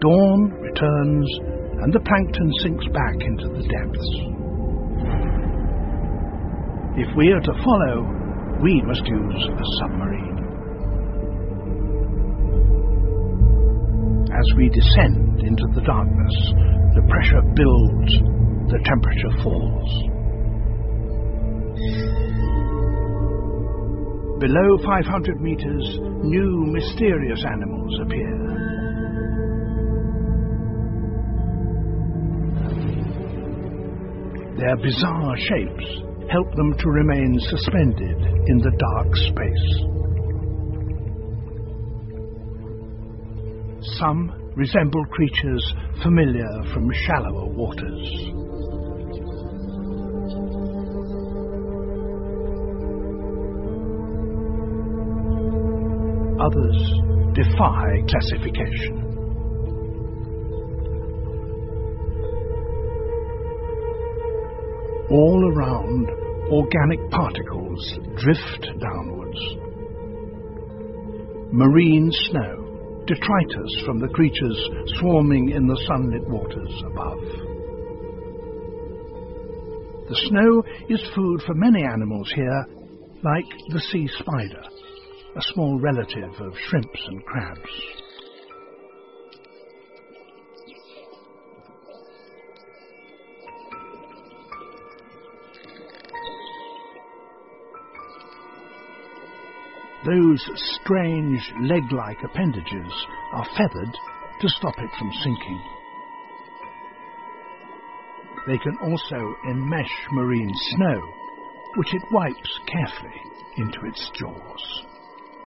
Dawn returns and the plankton sinks back into the depths. If we are to follow, we must use a submarine. As we descend into the darkness, the pressure builds, the temperature falls. Below 500 meters, new mysterious animals appear. Their bizarre shapes help them to remain suspended in the dark space. Some resemble creatures familiar from shallower waters. Others defy classification. All around, organic particles drift downwards. Marine snow, detritus from the creatures swarming in the sunlit waters above. The snow is food for many animals here, like the sea spider, a small relative of shrimps and crabs. Those strange leg-like appendages are feathered to stop it from sinking. They can also enmesh marine snow, which it wipes carefully into its jaws.